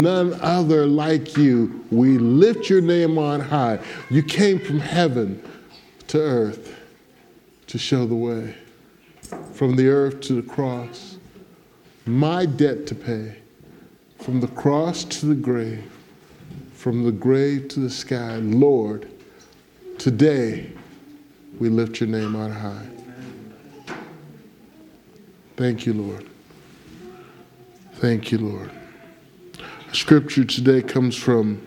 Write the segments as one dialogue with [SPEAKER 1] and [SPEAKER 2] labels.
[SPEAKER 1] none other like you. We lift your name on high. You came from heaven to earth to show the way. From the earth to the cross, my debt to pay. From the cross to the grave, from the grave to the sky. Lord, today we lift your name on high. Thank you, Lord. Thank you, Lord. Our scripture today comes from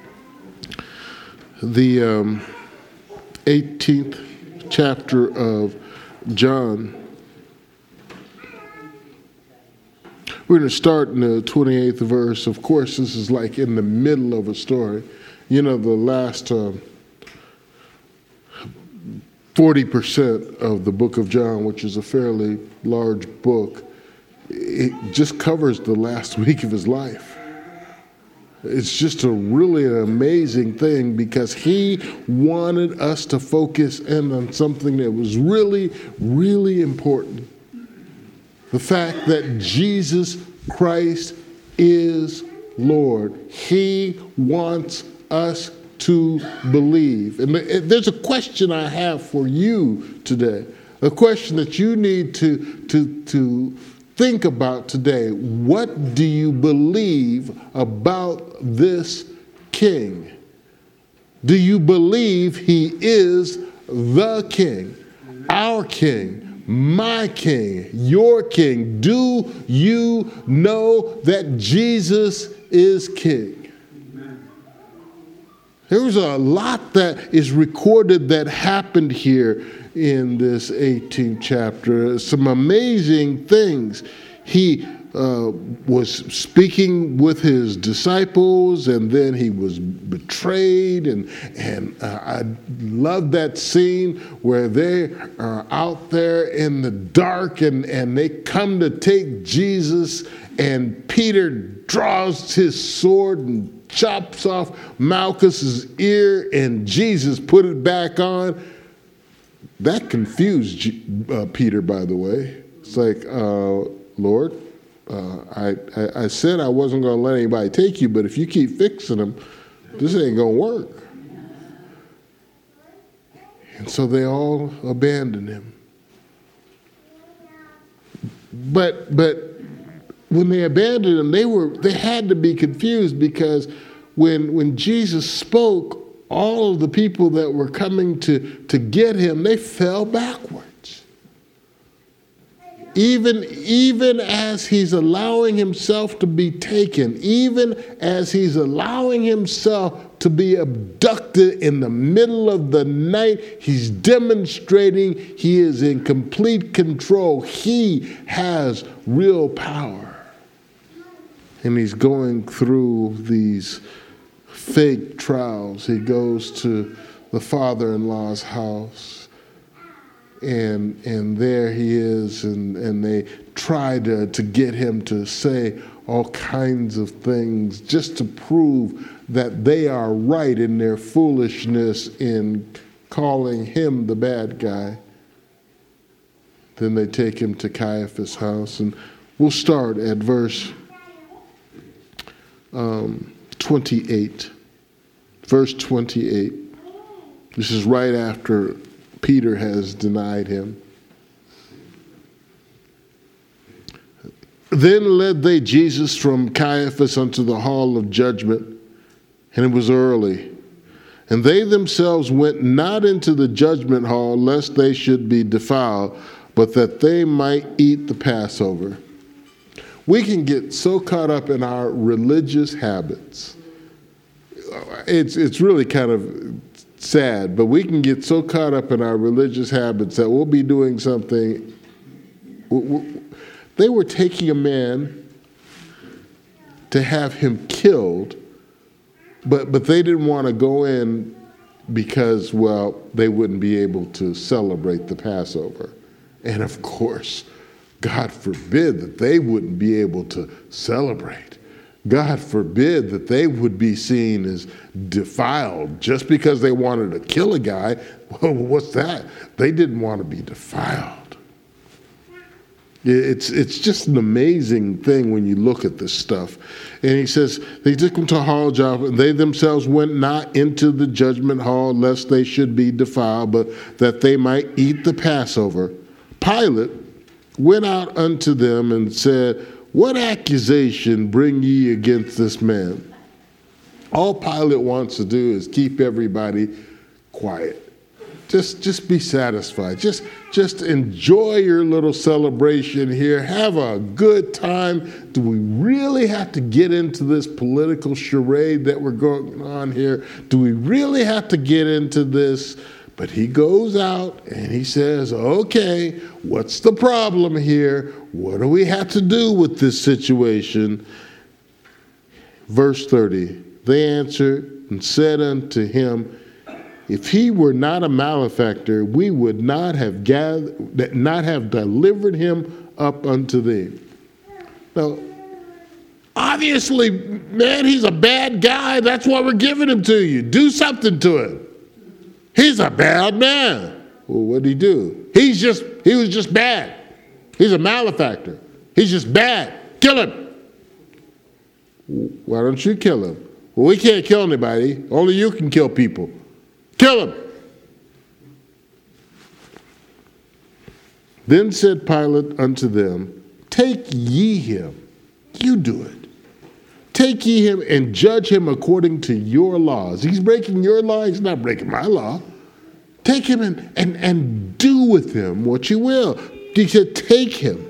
[SPEAKER 1] the 18th chapter of John. We're going to start in the 28th verse. Of course, this is like in the middle of a story. You know, the last 40% of the book of John, which is a fairly large book, it just covers the last week of his life. It's just a really amazing thing because he wanted us to focus in on something that was really, really important. The fact that Jesus Christ is Lord. He wants us to believe. And there's a question I have for you today, a question that you need to think about today. What do you believe about this King? Do you believe he is the King, our King? My King, your King? Do you know that Jesus is King? Amen. There's a lot that is recorded that happened here in this 18th chapter. Some amazing things. He was speaking with his disciples, and then he was betrayed. And I love that scene where they are out there in the dark, and they come to take Jesus, and Peter draws his sword and chops off Malchus's ear, and Jesus put it back on. That confused Peter, by the way. It's like, Lord, I said I wasn't going to let anybody take you, but if you keep fixing them, this ain't going to work. And so they all abandoned him. But when they abandoned him, they had to be confused, because when Jesus spoke, all of the people that were coming to get him, they fell backwards. Even as he's allowing himself to be taken, even as he's allowing himself to be abducted in the middle of the night, he's demonstrating he is in complete control. He has real power. And he's going through these fake trials. He goes to the father-in-law's house. And there he is, and they try to get him to say all kinds of things just to prove that they are right in their foolishness in calling him the bad guy. Then they take him to Caiaphas' house, and we'll start at verse 28. Verse 28. This is right after Peter has denied him. Then led they Jesus from Caiaphas unto the hall of judgment, and it was early. And they themselves went not into the judgment hall, lest they should be defiled, but that they might eat the Passover. We can get so caught up in our religious habits. It's really kind of sad, but we can get so caught up in our religious habits that we'll be doing something. They were taking a man to have him killed, but they didn't want to go in because, well, they wouldn't be able to celebrate the Passover. And of course, God forbid that they wouldn't be able to celebrate. God forbid that they would be seen as defiled just because they wanted to kill a guy. Well, what's that? They didn't want to be defiled. It's just an amazing thing when you look at this stuff. And he says, they took him to a hall job, and they themselves went not into the judgment hall, lest they should be defiled, but that they might eat the Passover. Pilate went out unto them and said, what accusation bring ye against this man? All Pilate wants to do is keep everybody quiet. Just be satisfied. Just enjoy your little celebration here. Have a good time. Do we really have to get into this political charade that we're going on here? Do we really have to get into this? But he goes out and he says, okay, what's the problem here? What do we have to do with this situation? Verse 30, they answered and said unto him, if he were not a malefactor, we would not have delivered him up unto thee. Now, obviously, man, he's a bad guy. That's why we're giving him to you. Do something to him. He's a bad man. Well, what did he do? He was just bad. He's a malefactor. He's just bad. Kill him. Why don't you kill him? Well, we can't kill anybody. Only you can kill people. Kill him. Then said Pilate unto them, take ye him. You do it. Take ye him and judge him according to your laws. He's breaking your law. He's not breaking my law. Take him and do with him what you will. He said, take him.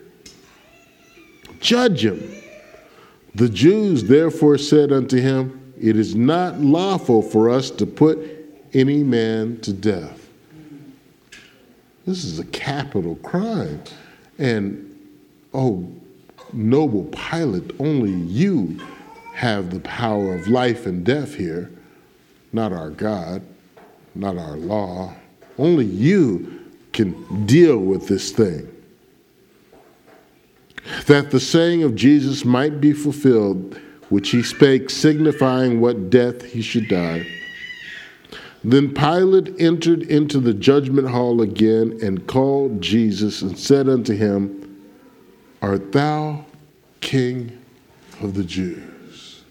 [SPEAKER 1] Judge him. The Jews therefore said unto him, it is not lawful for us to put any man to death. This is a capital crime. And, oh, noble Pilate, only you have the power of life and death here, not our God, not our law. Only you can deal with this thing. That the saying of Jesus might be fulfilled, which he spake, signifying what death he should die. Then Pilate entered into the judgment hall again and called Jesus and said unto him, art thou King of the Jews?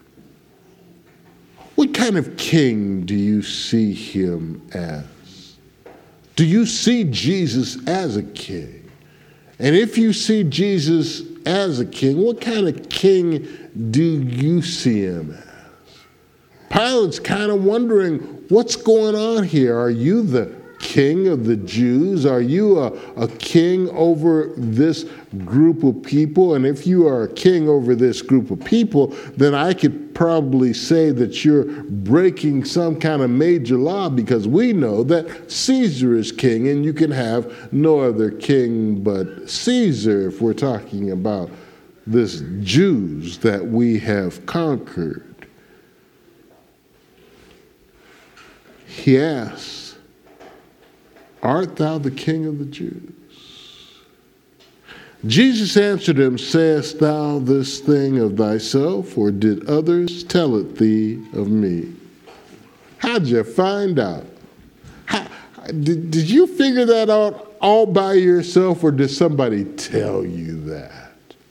[SPEAKER 1] What kind of king do you see him as? Do you see Jesus as a king? And if you see Jesus as a king, what kind of king do you see him as? Pilate's kind of wondering, what's going on here? Are you the king of the Jews? Are you a king over this group of people? And if you are a king over this group of people, then I could probably say that you're breaking some kind of major law, because we know that Caesar is king and you can have no other king but Caesar if we're talking about this Jews that we have conquered. He asks, art thou the King of the Jews? Jesus answered him, sayest thou this thing of thyself, or did others tell it thee of me? How'd you find out? Did you figure that out all by yourself, or did somebody tell you that?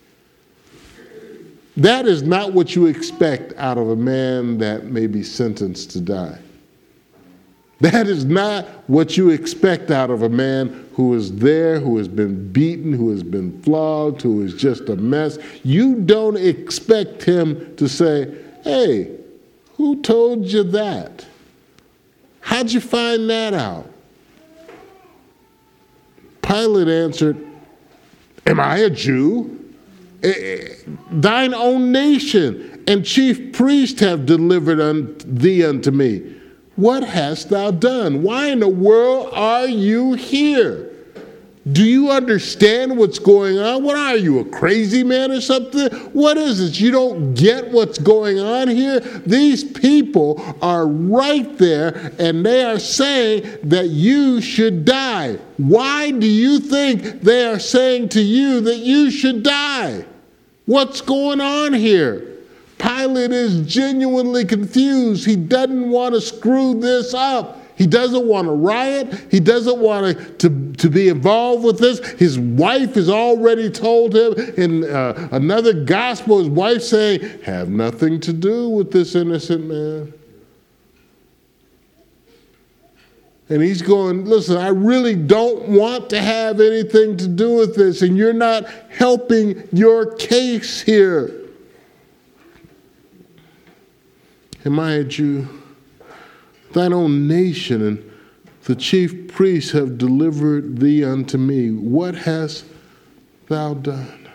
[SPEAKER 1] That is not what you expect out of a man that may be sentenced to die. That is not what you expect out of a man who is there, who has been beaten, who has been flogged, who is just a mess. You don't expect him to say, hey, who told you that? How'd you find that out? Pilate answered, am I a Jew? Thine own nation and chief priest have delivered thee unto me. What hast thou done? Why in the world are you here? Do you understand what's going on? What are you, a crazy man or something? What is it? You don't get what's going on here? These people are right there and they are saying that you should die. Why do you think they are saying to you that you should die? What's going on here? Pilate is genuinely confused. He doesn't want to screw this up. He doesn't want to riot. He doesn't want to be involved with this. His wife has already told him in another gospel, his wife saying, have nothing to do with this innocent man. And he's going, listen, I really don't want to have anything to do with this, and you're not helping your case here. Am I a Jew? Thine own nation and the chief priests have delivered thee unto me. What hast thou done?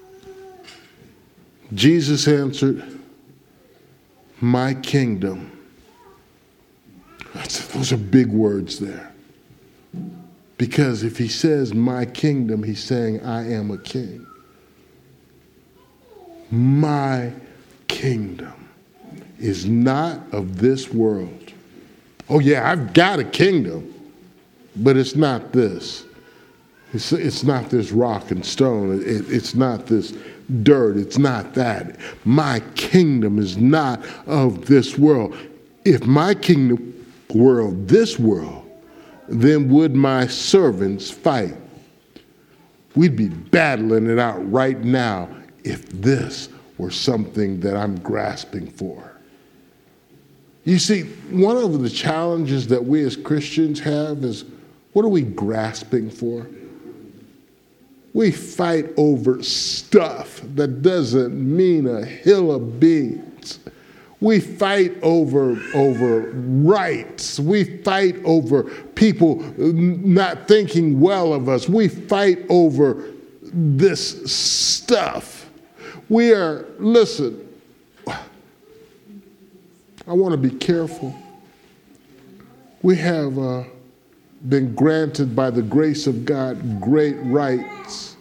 [SPEAKER 1] Jesus answered, my kingdom. Those are big words there. Because if he says my kingdom, he's saying I am a king. My kingdom is not of this world. Oh yeah, I've got a kingdom, but it's not this. It's not this rock and stone. It's not this dirt. It's not that. My kingdom is not of this world. If my kingdom were of this world, then would my servants fight? We'd be battling it out right now if this were something that I'm grasping for. You see, one of the challenges that we as Christians have is, what are we grasping for? We fight over stuff that doesn't mean a hill of beans. We fight over rights. We fight over people not thinking well of us. We fight over this stuff. Listen, I want to be careful. We have been granted by the grace of God great rights,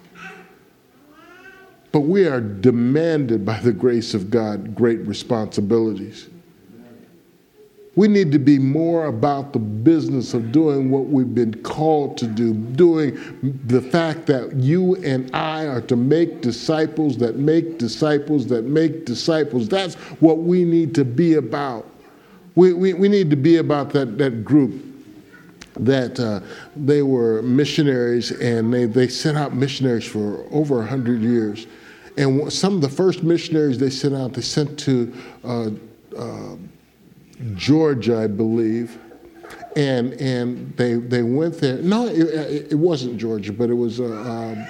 [SPEAKER 1] but we are demanded by the grace of God great responsibilities. We need to be more about the business of doing what we've been called to do, doing the fact that you and I are to make disciples that make disciples that make disciples. That's what we need to be about. We need to be about that group that they were missionaries, and they sent out missionaries for over 100 years. And some of the first missionaries they sent to Georgia, I believe, and they went there. No, it wasn't Georgia, but it was a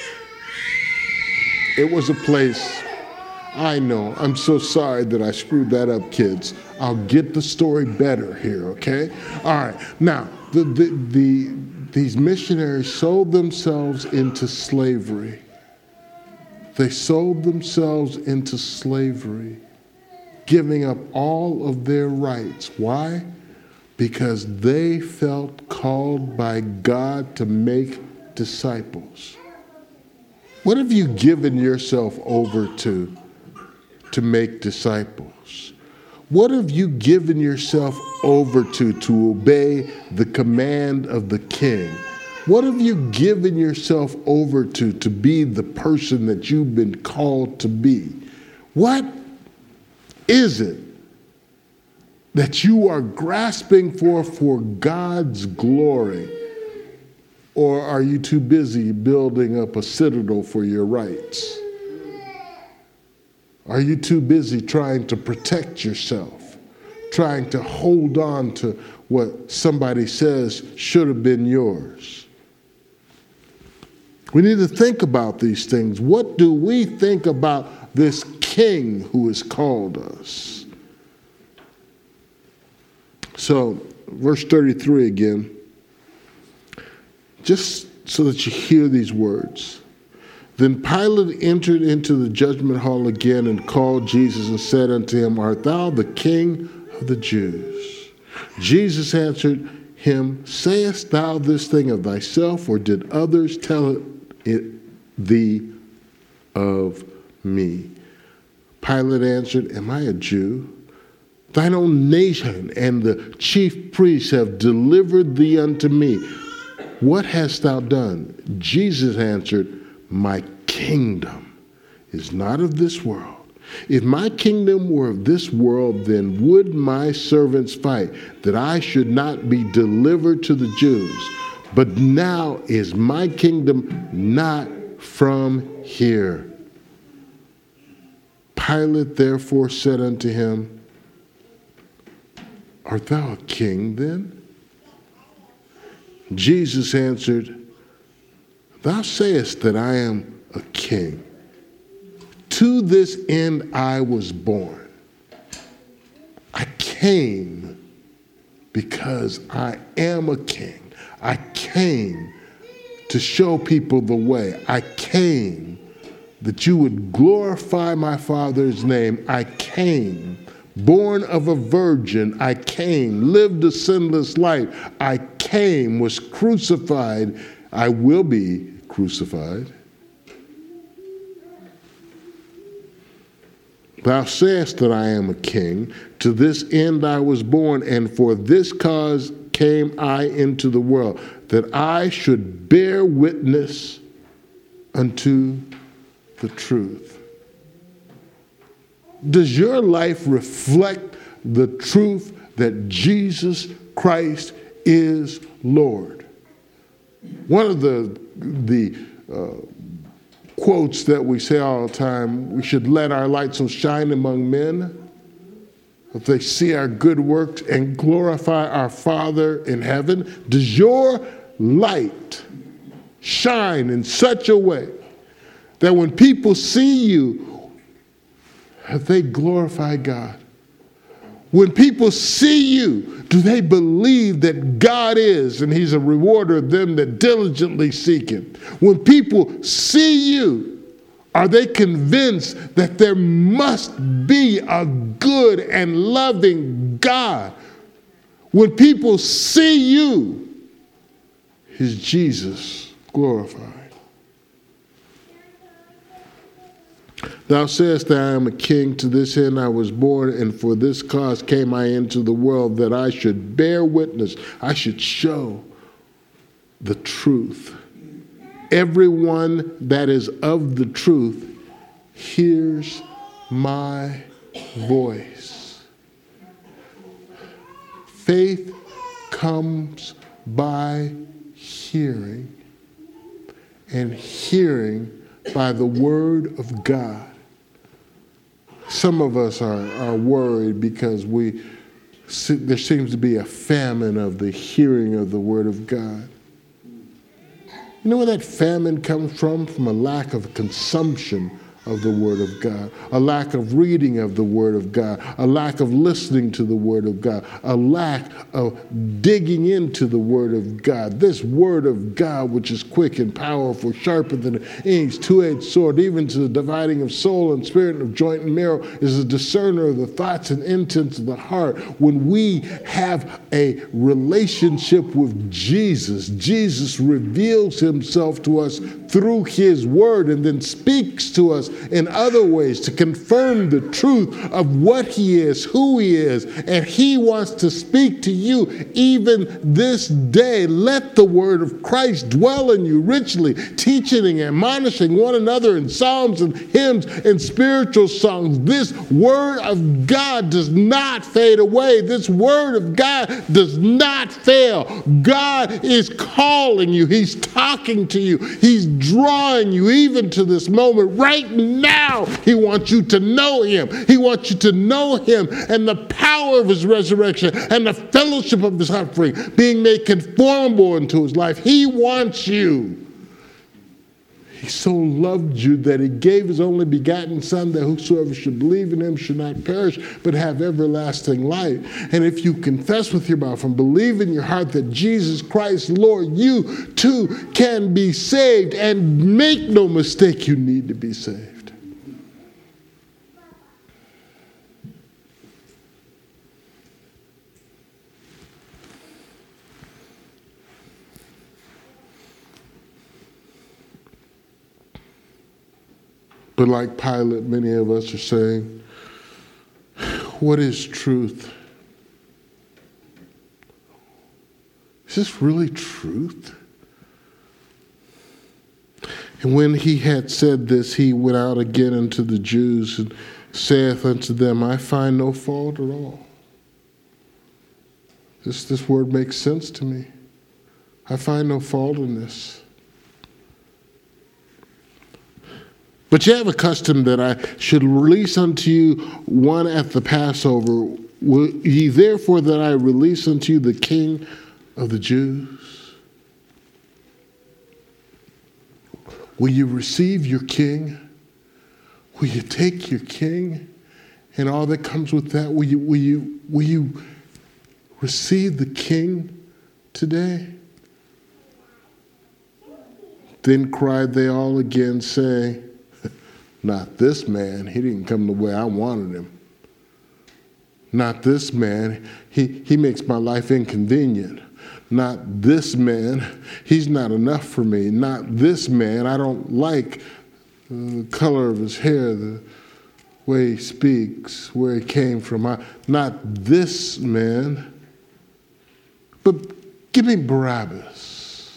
[SPEAKER 1] place. I know. I'm so sorry that I screwed that up, kids. I'll get the story better here, okay? All right. Now, these missionaries sold themselves into slavery. They sold themselves into slavery, giving up all of their rights. Why? Because they felt called by God to make disciples. What have you given yourself over to make disciples? What have you given yourself over to obey the command of the King? What have you given yourself over to be the person that you've been called to be? What is it that you are grasping for God's glory? Or are you too busy building up a citadel for your rights? Are you too busy trying to protect yourself, trying to hold on to what somebody says should have been yours? We need to think about these things. What do we think about this King who has called us? So, verse 33 again, just so that you hear these words. Then Pilate entered into the judgment hall again and called Jesus and said unto him, Art thou the King of the Jews? Jesus answered him, Sayest thou this thing of thyself, or did others tell it thee of me? Pilate answered, Am I a Jew? Thine own nation and the chief priests have delivered thee unto me. What hast thou done? Jesus answered, My kingdom is not of this world. If my kingdom were of this world, then would my servants fight, that I should not be delivered to the Jews. But now is my kingdom not from here. Pilate therefore said unto him, Art thou a king then? Jesus answered, Thou sayest that I am a king. To this end I was born. I came because I am a king. I came to show people the way. I came that you would glorify my Father's name. I came, born of a virgin. I came, lived a sinless life. I came, was crucified. I will be crucified. Thou sayest that I am a king. To this end I was born, and for this cause came I into the world, that I should bear witness unto the truth. Does your life reflect the truth that Jesus Christ is Lord? One of the quotes that we say all the time, we should let our light so shine among men that they see our good works and glorify our Father in heaven. Does your light shine in such a way that when people see you, they glorify God? When people see you, do they believe that God is, and he's a rewarder of them that diligently seek him? When people see you, are they convinced that there must be a good and loving God? When people see you, is Jesus glorified? Thou sayest that I am a king. To this end I was born, and for this cause came I into the world, that I should bear witness. I should show the truth. Everyone that is of the truth hears my voice. Faith comes by hearing, and hearing by the word of God. Some of us are worried because there seems to be a famine of the hearing of the word of God. You know where that famine comes from? From a lack of consumption of the Word of God, a lack of reading of the Word of God, a lack of listening to the Word of God, a lack of digging into the Word of God. This Word of God, which is quick and powerful, sharper than any two-edged sword, even to the dividing of soul and spirit, of joint and marrow, is a discerner of the thoughts and intents of the heart. When we have a relationship with Jesus, Jesus reveals himself to us through his Word and then speaks to us in other ways to confirm the truth of what he is, who he is, and he wants to speak to you even this day. Let the word of Christ dwell in you richly, teaching and admonishing one another in psalms and hymns and spiritual songs. This word of God does not fade away. This word of God does not fail. God is calling you. He's talking to you. He's drawing you even to this moment right now. He wants you to know him. He wants you to know him and the power of his resurrection and the fellowship of his suffering, being made conformable into his life. He wants you. He so loved you that he gave his only begotten Son, that whosoever should believe in him should not perish, but have everlasting life. And if you confess with your mouth and believe in your heart that Jesus Christ, Lord, you too can be saved. And make no mistake, you need to be saved. But like Pilate, many of us are saying, what is truth? Is this really truth? And when he had said this, he went out again unto the Jews saith unto them, I find no fault at all. This word makes sense to me. I find no fault in this. But ye have a custom that I should release unto you one at the Passover. Will ye therefore that I release unto you the King of the Jews? Will you receive your King? Will you take your King and all that comes with that? Will you receive the King today? Then cried they all again, saying, not this man. He didn't come the way I wanted him. Not this man. He makes my life inconvenient. Not this man. He's not enough for me. Not this man. I don't like the color of his hair, the way he speaks, where he came from. Not this man. But give me Barabbas.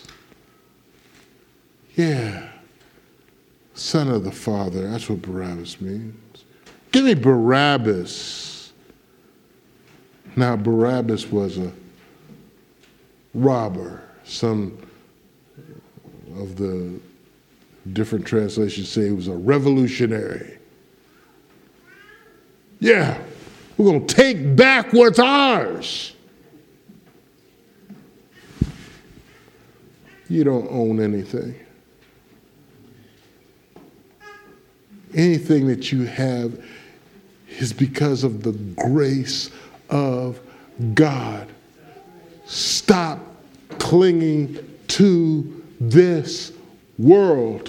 [SPEAKER 1] Yeah. Son of the Father. That's what Barabbas means. Give me Barabbas. Now, Barabbas was a robber. Some of the different translations say he was a revolutionary. Yeah, we're going to take back what's ours. You don't own anything. Anything that you have is because of the grace of God. Stop clinging to this world.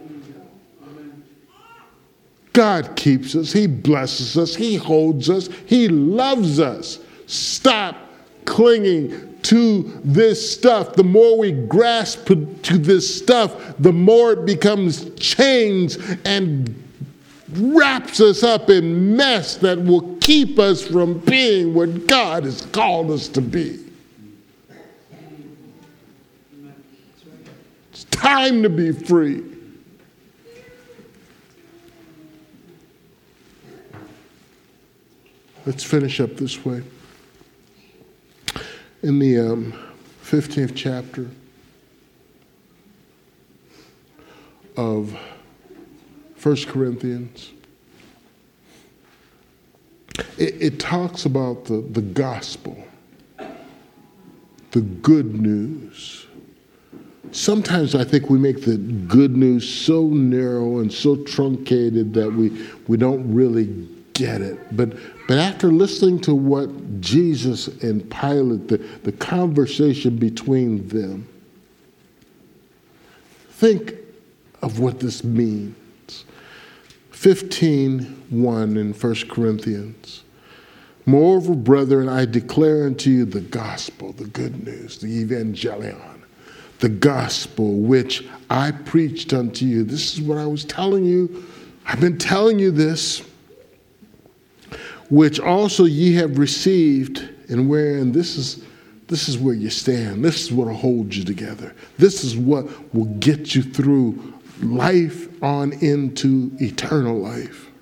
[SPEAKER 1] God keeps us. He blesses us. He holds us. He loves us. Stop clinging to this stuff. The more we grasp to this stuff, the more it becomes chains and wraps us up in mess that will keep us from being what God has called us to be. It's time to be free. Let's finish up this way. In the 15th chapter of 1 Corinthians, it talks about the gospel, the good news. Sometimes I think we make the good news so narrow and so truncated that we don't really get it. But after listening to what Jesus and Pilate, the conversation between them, think of what this means. 15:1 in 1 Corinthians. Moreover, brethren, I declare unto you the gospel, the good news, the evangelion, the gospel which I preached unto you. This is what I was telling you. I've been telling you this, which also ye have received, and wherein this is where you stand. This is what will hold you together. This is what will get you through life on into eternal life.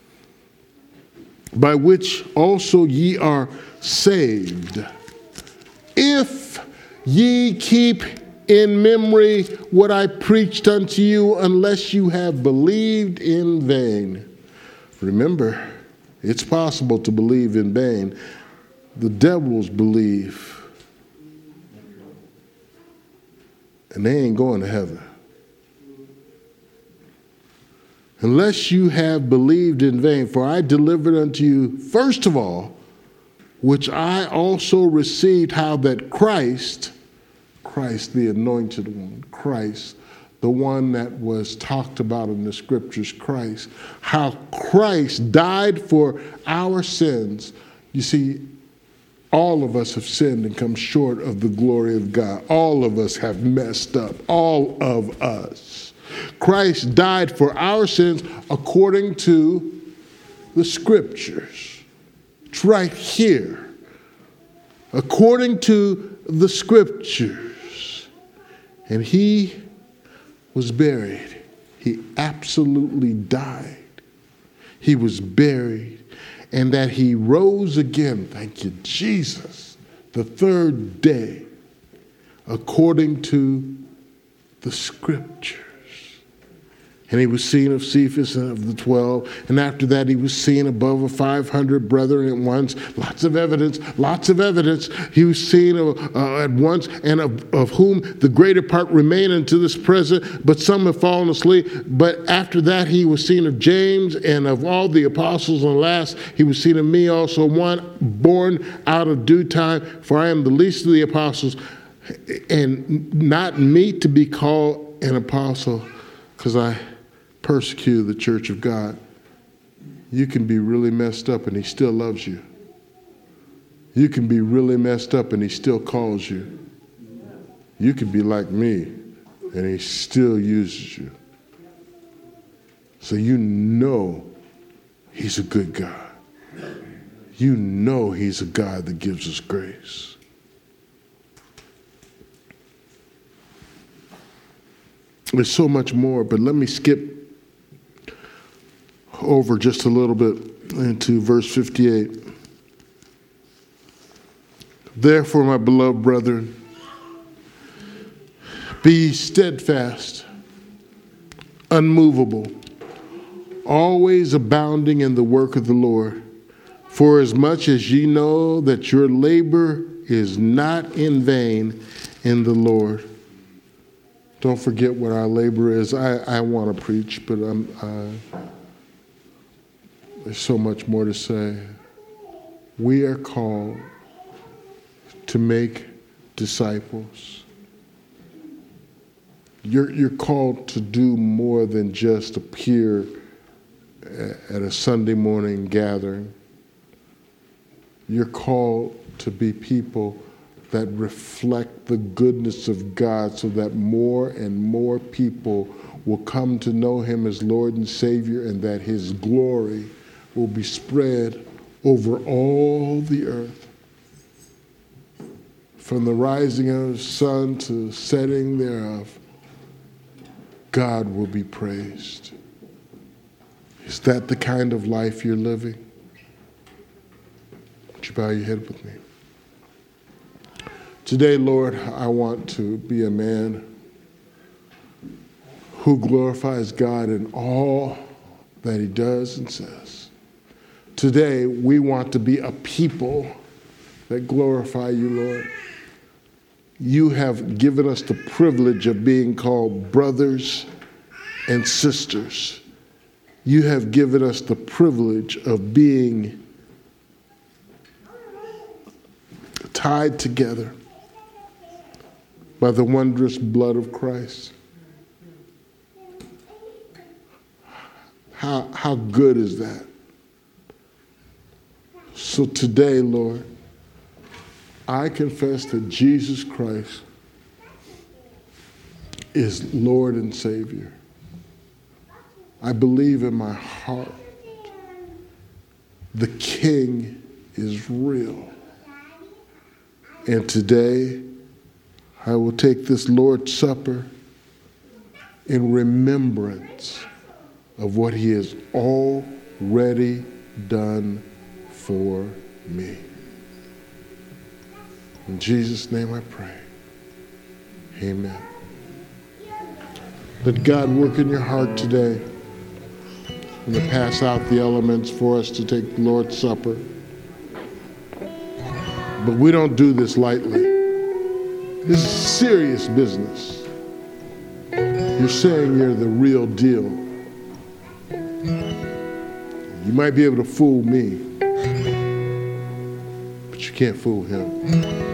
[SPEAKER 1] By which also ye are saved, if ye keep in memory what I preached unto you, unless you have believed in vain. Remember, it's possible to believe in vain. The devils believe, and they ain't going to heaven. Unless you have believed in vain, for I delivered unto you, first of all, which I also received, how that Christ, the anointed one, Christ, the one that was talked about in the scriptures, Christ, how Christ died for our sins. You see, all of us have sinned and come short of the glory of God. All of us have messed up. All of us. Christ died for our sins according to the scriptures. It's right here. According to the scriptures. And he was buried. He absolutely died. he was buried, and that he rose again, thank you, Jesus, the third day, according to the Scriptures. And he was seen of Cephas and of the 12. And after that, he was seen above 500 brethren at once. Lots of evidence, lots of evidence. He was seen at once, and of whom the greater part remain unto this present, but some have fallen asleep. But after that, he was seen of James and of all the apostles. And last, he was seen of me also, one born out of due time. For I am the least of the apostles, and not meet to be called an apostle, because I persecuted the church of God. You can be really messed up and he still loves you. You can be really messed up and he still calls you. You can be like me and he still uses you. So you know he's a good God. You know he's a God that gives us grace. There's so much more, but let me skip over just a little bit into verse 58. Therefore, my beloved brethren, be steadfast, unmovable, always abounding in the work of the Lord, for as much as ye know that your labor is not in vain in the Lord. Don't forget what our labor is. I want to preach, but there's so much more to say. We are called to make disciples. You're called to do more than just appear at a Sunday morning gathering. You're called to be people that reflect the goodness of God, so that more and more people will come to know him as Lord and Savior, and that his glory will be spread over all the earth. From the rising of the sun to the setting thereof, God will be praised. Is that the kind of life you're living? Would you bow your head with me? Today, Lord, I want to be a man who glorifies God in all that he does and says. Today, we want to be a people that glorify you, Lord. You have given us the privilege of being called brothers and sisters. You have given us the privilege of being tied together by the wondrous blood of Christ. How good is that? So today, Lord, I confess that Jesus Christ is Lord and Savior. I believe in my heart the King is real. And today, I will take this Lord's Supper in remembrance of what he has already done for me. In Jesus' name I pray. Amen. Let God work in your heart today. I'm going to pass out the elements for us to take the Lord's Supper. But we don't do this lightly. This is serious business. You're saying you're the real deal. You might be able to fool me, but you can't fool him.